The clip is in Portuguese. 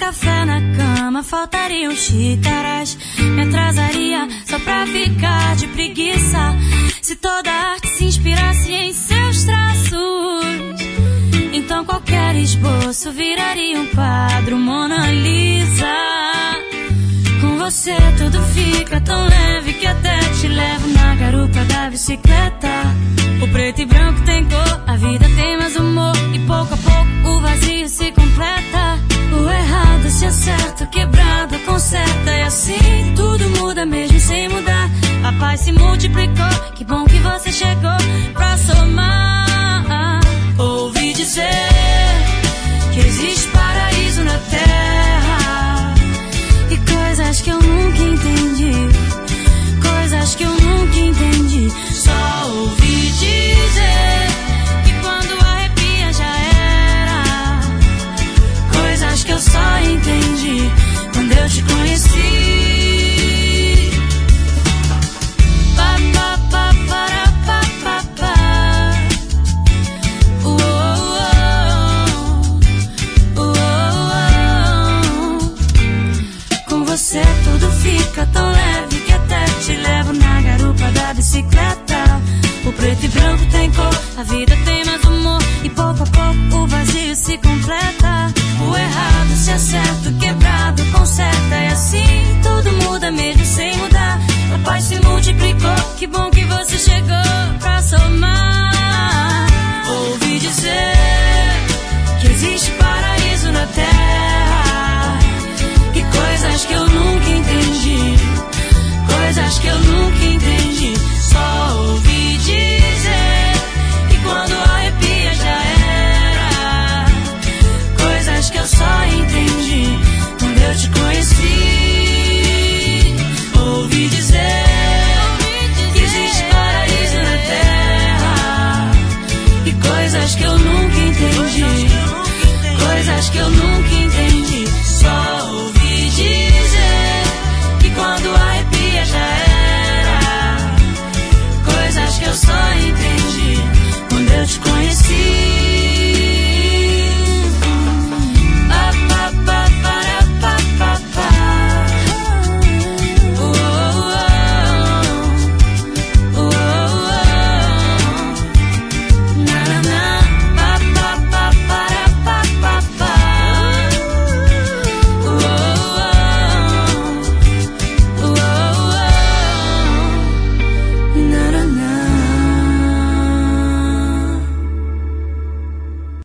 café na cama, faltariam xícaras. Me atrasaria só pra ficar de preguiça. Se toda arte se inspirasse em seus traços, então qualquer esboço viraria um quadro Mona Lisa. Com você tudo fica tão leve que até te levo na garupa da bicicleta. O preto e branco tem cor, a vida tem mais humor, e pouco a pouco o vazio se completa. O errado se acerta, o quebrado conserta, e assim tudo muda mesmo sem mudar. A paz se multiplicou, que bom que você chegou pra somar. Ouvi dizer que existe paraíso na terra, e coisas que eu nunca entendi, coisas que eu nunca entendi. Só ouvi dizer que quando arrepia já era, coisas que eu só entendi quando eu te conheci. Você tudo fica tão leve que até te levo na garupa da bicicleta. O preto e branco tem cor, a vida tem